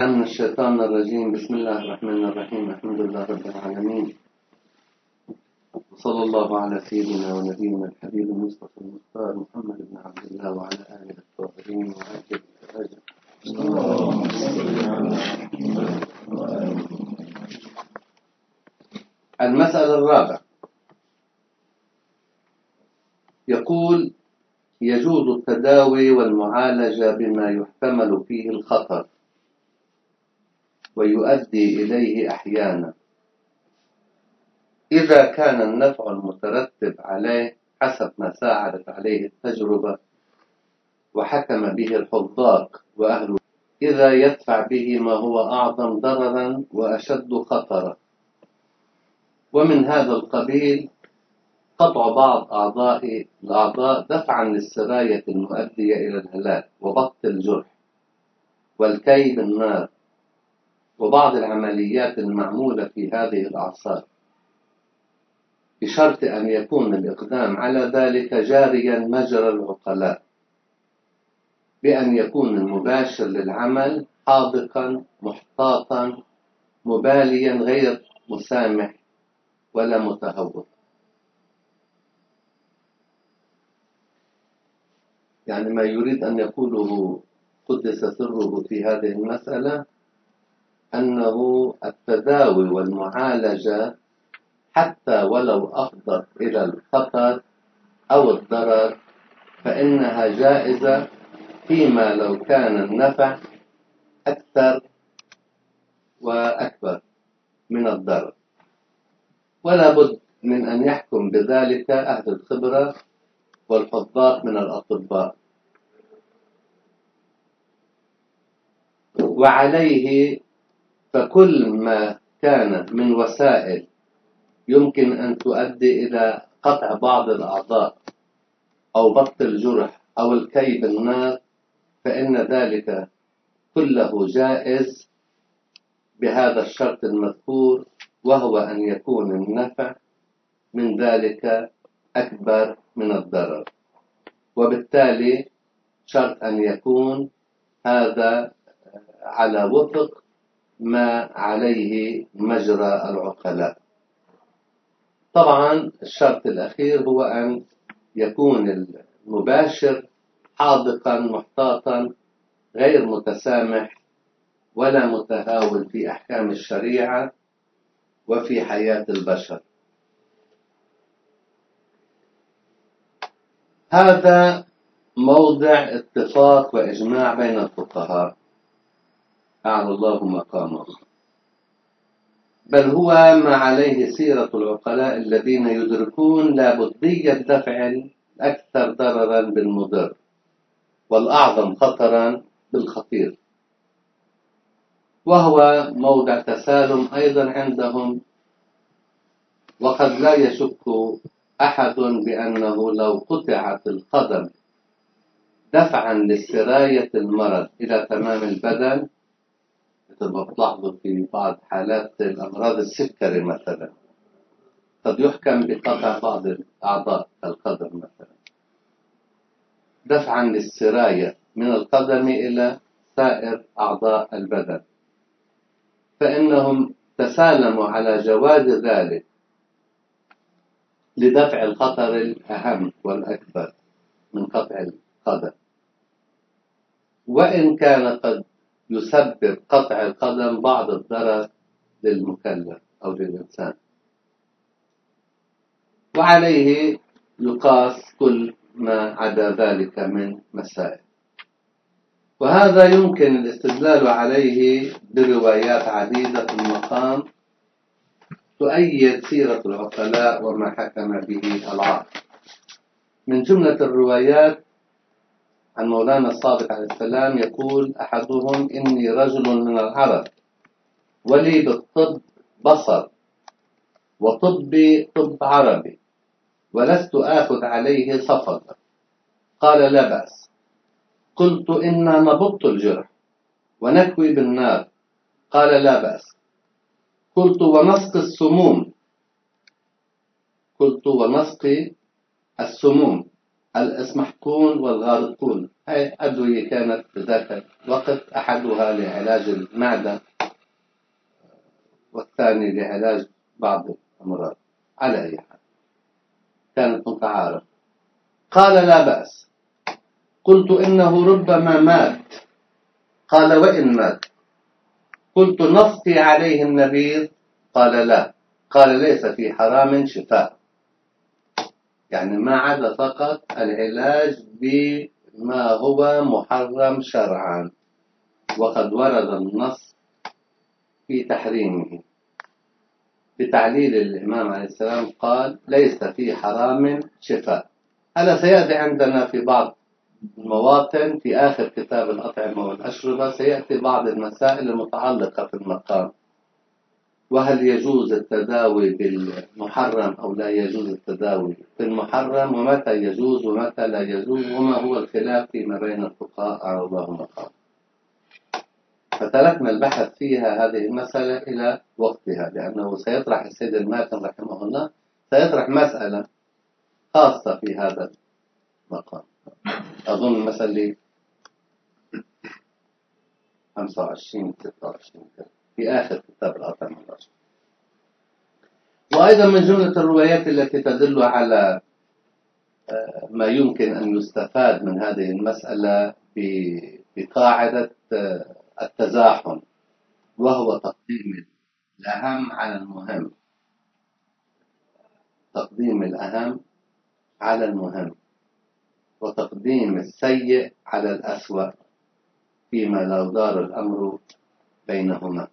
من الشيطان الرجيم. بسم الله الرحمن الرحيم. الحمد لله رب العالمين، وصلى الله على سيدنا ونبينا الحبيب المصطفى المختار محمد بن عبد الله وعلى آله الطاهرين وعجل الأجر. المسألة الرابعة يقول: يجوز التداوي والمعالجة بما يحتمل فيه الخطر ويؤدي إليه أحيانا إذا كان النفع المترتب عليه حسب ما ساعدت عليه التجربة وحكم به الحضاق وأهله، إذا يدفع به ما هو أعظم ضررا وأشد خطرا. ومن هذا القبيل قطع بعض الأعضاء دفعا للسراية المؤدية إلى الهلاك، وبط الجرح، والكي بالنار، وبعض العمليات المعمولة في هذه الأعصار، بشرط أن يكون الإقدام على ذلك جاريا مجرى العقلاء، بأن يكون المباشر للعمل حاذقا محتاطا مباليا غير مسامح ولا متهور. يعني ما يريد أن يقوله قدس سره في هذه المسألة أنه التداوي والمعالجة حتى ولو أفضت إلى الخطر أو الضرر فإنها جائزة فيما لو كان النفع أكثر وأكبر من الضرر، ولا بد من أن يحكم بذلك أهل الخبرة والحضاق من الأطباء. وعليه فكل ما كان من وسائل يمكن أن تؤدي إلى قطع بعض الأعضاء أو بط الجرح أو الكي بالنار فإن ذلك كله جائز بهذا الشرط المذكور، وهو أن يكون النفع من ذلك أكبر من الضرر. وبالتالي شرط أن يكون هذا على وفق ما عليه مجرى العقلاء. طبعا الشرط الأخير هو أن يكون المباشر حاذقا محتاطا غير متسامح ولا متهاون في أحكام الشريعة وفي حياة البشر. هذا موضع اتفاق وإجماع بين الفقهاء أعلى الله مقامه، بل هو ما عليه سيرة العقلاء الذين يدركون لابدية دفع الأكثر ضررا بالمضر والأعظم خطرا بالخطير، وهو موضع تسالم أيضا عندهم. وقد لا يشك أحد بأنه لو قطعت القدم دفعا لسراية المرض إلى تمام البدن، مثل ما بتلاحظوا في بعض حالات الأمراض السكري مثلا قد يحكم بقطع بعض أعضاء القدم مثلا دفعا للسراية من القدم إلى سائر أعضاء البدن، فإنهم تسالموا على جواز ذلك لدفع الخطر الأهم والأكبر من قطع القدم، وإن كان قد يسبب قطع القدم بعض الضرر للمكلف أو للإنسان. وعليه يقاس كل ما عدا ذلك من مسائل، وهذا يمكن الاستدلال عليه بروايات عديدة في المقام تؤيد سيرة العقلاء وما حكم به العاقل. من جملة الروايات عن مولانا الصادق عليه السلام يقول أحدهم: إني رجل من العرب ولي بالطب بصر وطبي طب عربي ولست آخذ عليه صفقة. قال: لا بأس. قلت: إنا نبط الجرح ونكوي بالنار. قال: لا بأس. قلت: ونسقي السموم. قلت: ونسقي السموم الإسمحتون والغارقون هاي أدوية كانت بذاك الوقت، أحدها لعلاج المعدة والثاني لعلاج بعض الأمراض. على أي حال كانت متعارف. قال لا بأس. قلت إنه ربما مات. قال وإن مات. قلت نسقي عليه النبيذ. قال لا. قال ليس في حرام شفاء. يعني ما عدا فقط العلاج بما هو محرم شرعا، وقد ورد النص في تحريمه بتعليل الإمام عليه السلام قال ليس في حرام شفاء. هذا سيأتي عندنا في بعض المواطن في آخر كتاب الأطعمة والأشربة، سيأتي بعض المسائل المتعلقة في المقام، وهل يجوز التداوي بالمحرم أو لا يجوز التداوي بالمحرم، ومتى يجوز ومتى لا يجوز، وما هو الخلاف فيما بين الفقهاء على الله مقام. فتركنا البحث فيها هذه المسألة إلى وقتها، لأنه سيطرح السيد الماتن رحمه الله سيطرح مسألة خاصة في هذا المقام. أظن مسألة 25 26 في آخر كتاب الأطعمة والأشربة. وأيضا من جملة الروايات التي تدل على ما يمكن أن يستفاد من هذه المسألة بقاعدة التزاحم، وهو تقديم الأهم على المهم. تقديم الأهم على المهم، وتقديم السيء على الأسوأ فيما لو دار الأمر بينهما.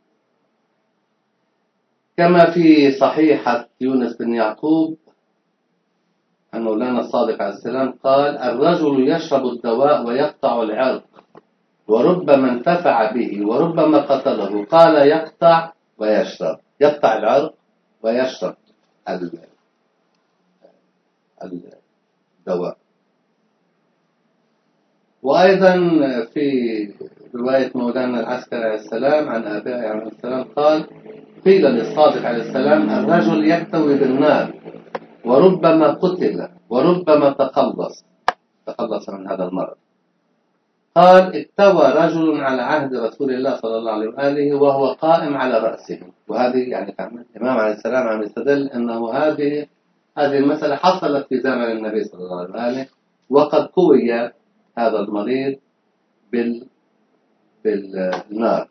كما في صحيحة يونس بن يعقوب عن مولانا الصادق عليه السلام قال الرجل يشرب الدواء ويقطع العرق، وربما انتفع به وربما قتله. قال يقطع ويشرب، يقطع العرق ويشرب الدواء. وأيضا في رواية مولانا العسكري عليه السلام عن آبائه عليه السلام قال قيل للصادق عليه السلام الرجل يكتوي بالنار وربما قتل وربما تخلص من هذا المرض. قال اكتوى رجل على عهد رسول الله صلى الله عليه وآله وهو قائم على رأسه. وهذه يعني الإمام عليه السلام عم يستدل أنه هذه المسألة حصلت في زمن النبي صلى الله عليه وآله، وقد قوي هذا المريض بالنار.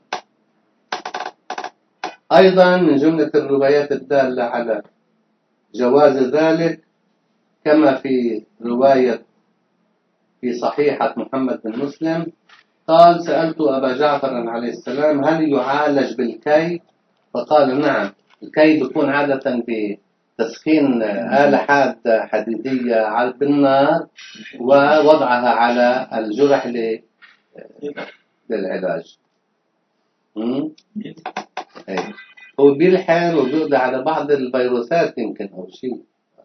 أيضا من جملة الروايات الدالة على جواز ذلك كما في رواية في صحيحة محمد بن مسلم قال سألت أبا جعفر عليه السلام هل يعالج بالكي؟ فقال نعم. الكي بيكون عادة بتسخين آلة حادة حديدية بالنار ووضعها على الجرح للعلاج. هو بيلحن وبيقضي على بعض الفيروسات يمكن أو شيء.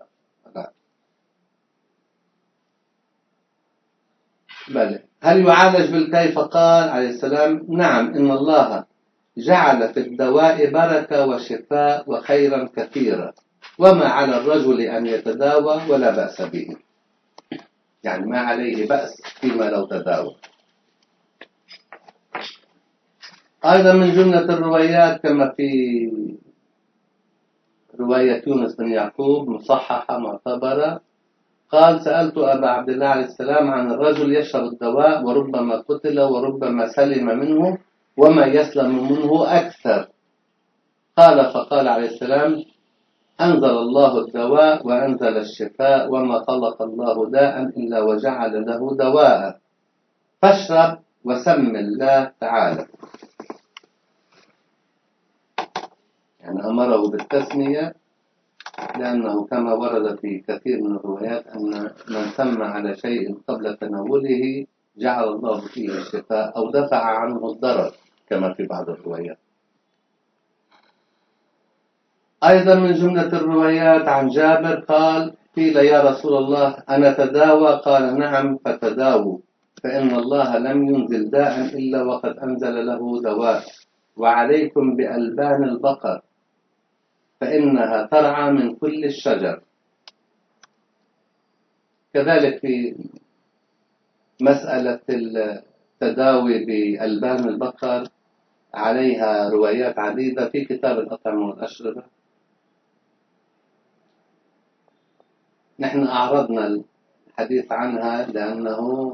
بل هل يعالج بالكي؟ فقال عليه السلام نعم، إن الله جعل في الدواء بركة وشفاء وخيرا كثيرا، وما على الرجل أن يتداوى ولا بأس به. يعني ما عليه بأس فيما لو تداوى. أيضا من جملة الروايات كما في رواية يونس بن يعقوب مصححة معتبرة قال سألت أبا عبد الله عليه السلام عن الرجل يشرب الدواء وربما قتل وربما سلم منه، وما يسلم منه أكثر. قال فقال عليه السلام أنزل الله الدواء وأنزل الشفاء، وما خلق الله داء إلا وجعل له دواء، فاشرب وسم الله تعالى. يعني أمره بالتسمية، لأنه كما ورد في كثير من الروايات أن من سمى على شيء قبل تناوله جعل الله فيه الشفاء أو دفع عنه الضرر كما في بعض الروايات. أيضا من جملة الروايات عن جابر قال قيل يا رسول الله أنا تداوى؟ قال نعم فتداووا، فإن الله لم ينزل داء إلا وقد أنزل له دواء، وعليكم بألبان البقر فإنها ترعى من كل الشجر. كذلك في مسألة التداوي بألبان البقر عليها روايات عديدة في كتاب الأطعمة والأشربة. نحن أعرضنا الحديث عنها لأنه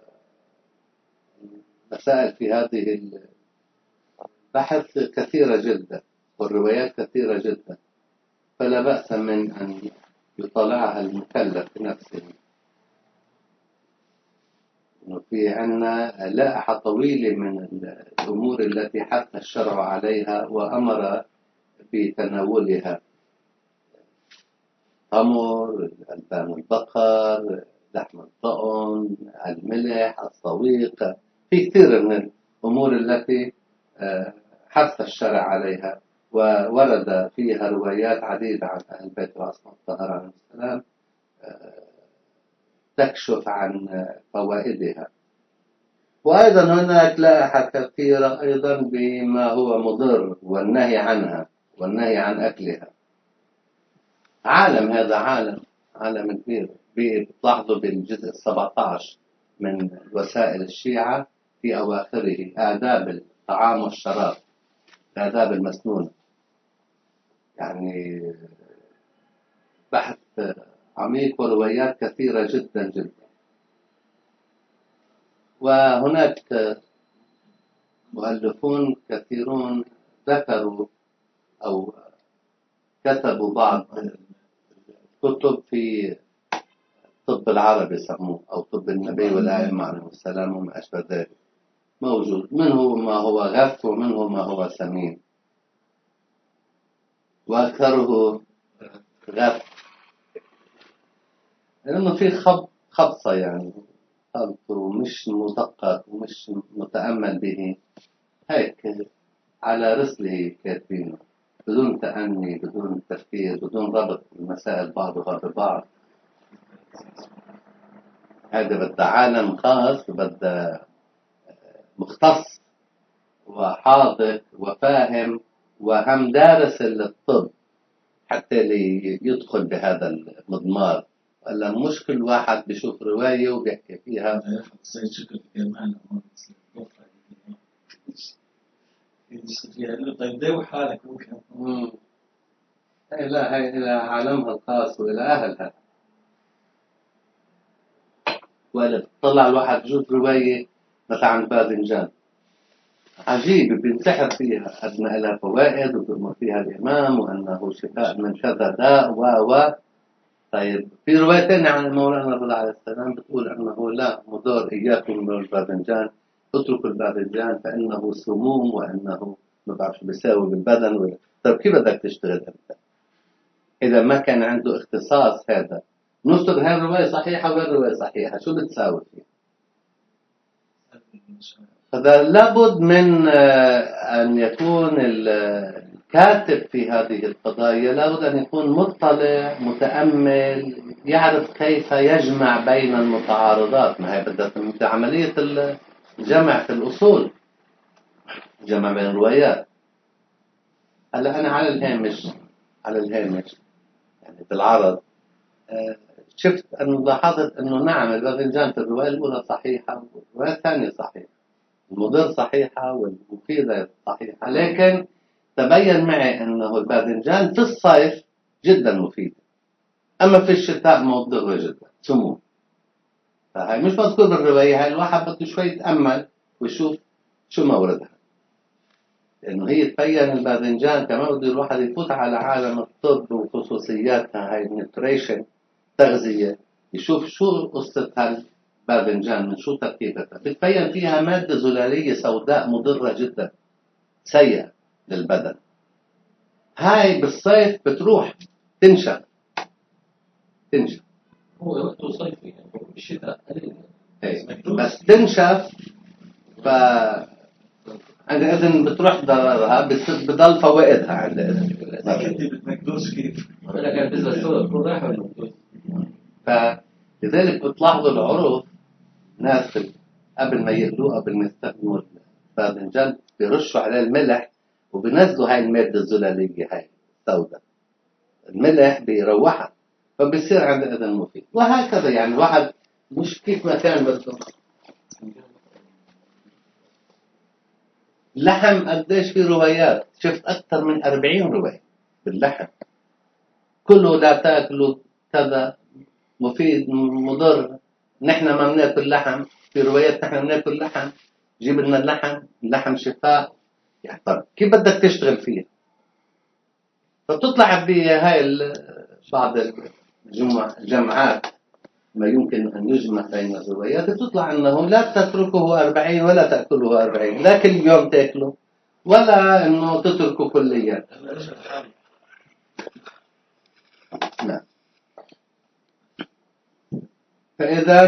مسائل في هذه البحث كثيرة جدا والروايات كثيرة جدا، فلا بأس من أن يطلعها المكلف بنفسه. في عنا لائحة طويلة من الأمور التي حث الشرع عليها وأمر بتناولها: تمر، ألبان البقر، لحم الضأن، الملح، الصويق. في كثير من الأمور التي حث الشرع عليها وورد فيها روايات عديدة عن أهل البيت وأصحاب الطهارة عليه السلام تكشف عن فوائدها. وأيضا هناك لائحة كثيرة أيضا بما هو مضر والنهي عنها والنهي عن أكلها. هذا عالم كبير. بتلاحظوا بالجزء 17 من وسائل الشيعة في أواخره آداب الطعام والشراب، الآداب المسنونة، يعني بحث عميق وروايات كثيرة جدا جدا. وهناك مؤلفون كثيرون ذكروا أو كتبوا بعض الكتب في الطب العربي سموه، أو طب النبي والأئمة عليهم السلام وما أشبه ذلك. موجود منه ما هو غث ومنه ما هو سمين، وأكثره غث لأنه في خبصة، يعني خلط ومش مدقق ومش متأمل به، هيك على رسله كاتبينه بدون تأني، بدون تفكير، بدون ربط المسائل بعضها ببعض. هذا بدها عالم خاص، بدها مختص وحاضر وفاهم وهم دارس الطب حتى يدخل بهذا المضمار. ولا مش كل واحد بيشوف رواية وبيحكي فيها. طيب داوي حالك ممكن. لا، هي إلى عالمها الخاص وإلى أهلها. ولا بتطلع الواحد بشوف رواية مثلا عن باذنجان عجيب، بينسحر فيها قد ما لها فوائد وبيأمر فيها الإمام وأنه شفاء من كذا داء طيب في رواية ثانية عن مولانا الرضا عليه السلام بتقول أنه لا، مضر، إياكم من الباذنجان، اتركوا الباذنجان فإنه سموم وأنه ما بعرف شو بيساوي بالبدن. طيب كيف بدك تشتغل أنت إذا ما كان عنده اختصاص؟ هذا نصر هاي الرواية صحيحة وهاي الرواية صحيحة، شو بتساوي فيه؟ هذا لابد من أن يكون الكاتب في هذه القضايا لابد أن يكون مطلع متأمل، يعرف كيف يجمع بين المتعارضات. ما هي بدها عملية الجمع في الأصول، جمع بين الروايات. هلا أنا على الهامش يعني بالعرض شفت أنه لاحظت أنه نعم الباذنجان في الرواية الأولى صحيحة والرواية الثانية صحيحة، المضر صحيحة والمفيدة صحيحة، لكن تبين معي أنه الباذنجان في الصيف جدا مفيد، أما في الشتاء مضر جدا، سموم. فهي مش مذكور بالرواية، هاي الواحد بده شوي يتأمل ويشوف شو موردها، لأنه هي تبين الباذنجان كمان بده الواحد يفوت على عالم الطب وخصوصياتها، هاي النيوتريشن، تغذية، يشوف شو قصة هالباذنجان من شو تركيبتها. بتبين فيها مادة زلالية سوداء مضرة جدا سيئة للبدن. هاي بالصيف بتروح تنشف. هو وقته صيفي يعني بالشتاء بس تنشف، ف عندئذ بتروح ضررها، بضل فوائدها عندئذ. كنت بتمكدوش كيف؟ ولا كان بالنسبة للصورة تكون رايحة ولا مكدوش؟ فلذلك بتلاحظوا العروف ناس قبل ما يقلوه، قبل ما يستخدموا الباذنجان بيرشوا عليه الملح وبينزلوا هاي المادة الزلالية هاي السوداء. الملح بيروحها فبصير عندئذ مفيد. وهكذا يعني الواحد مش كيف ما كان بده اللحم قديش في روايات، شفت أكثر من 40 رواية باللحم، كله لا تاكلوا كذا، مفيد مضر. نحن ما بناكل لحم، في روايات نحن بناكل لحم، جيب لنا اللحم شفاء. يعني طب كيف بدك تشتغل فيه؟ فبتطلع بهاي بعض الجمعات ما يمكن أن يجمع بين الروايات، بتطلع أنه لا تتركه 40 ولا تأكله 40، لا كل يوم تأكله ولا أنه تتركه كليا. نعم. فإذا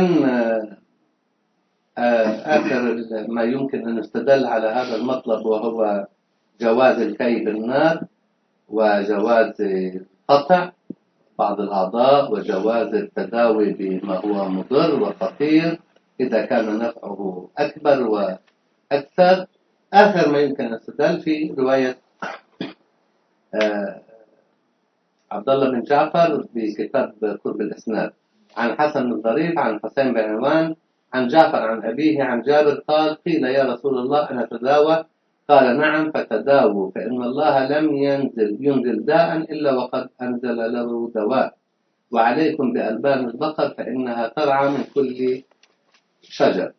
آخر ما يمكن أن يستدل على هذا المطلب وهو جواز الكي بالنار، وجواز قطع بعض الأعضاء، وجواز التداوي بما هو مضر وخطير إذا كان نفعه أكبر وأكثر. آخر ما يمكن أن يستدل في رواية عبد الله بن جعفر بكتاب قرب الإسناد عن حسن الضريب عن حسين بن عوان عن جعفر عن أبيه عن جابر قال: قيل يا رسول الله أنا أتداوى؟ قال: نعم فتداووا، فإن الله لم ينزل داء إلا وقد أنزل له دواء، وعليكم بألبان البقر فإنها ترعى من كل شجر.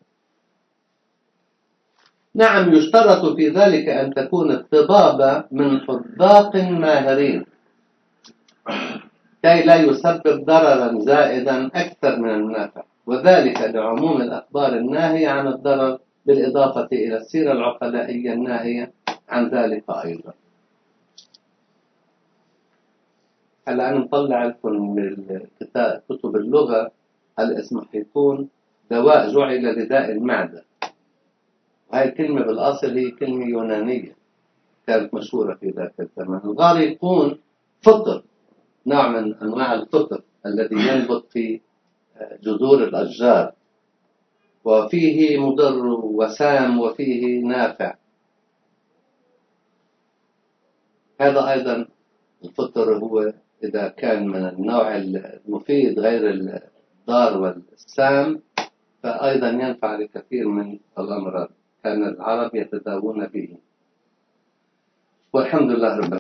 نعم، يشترط في ذلك أن تكون الطبابة من حذاق ماهرين كي لا يسبب ضررا زائدا أكثر من النافع، وذلك لعموم الأخبار الناهية عن الضرر بالإضافة إلى السيرة العقلائية الناهية عن ذلك أيضا. هلا أنا مطلع لكم من كتب اللغة الاسم حيكون دواء جعل لداء المعدة، وهي الكلمة بالأصل هي كلمة يونانية كانت مشهورة في ذاك الزمن. الغارقون فطر، نوع من أنواع الفطر الذي ينبت في جذور الأشجار، وفيه مضر وسام وفيه نافع. هذا أيضا الفطر هو إذا كان من النوع المفيد غير الضار والسام فأيضا ينفع لكثير من الأمراض، كان العرب يتداوون به، والحمد لله رب العالمين.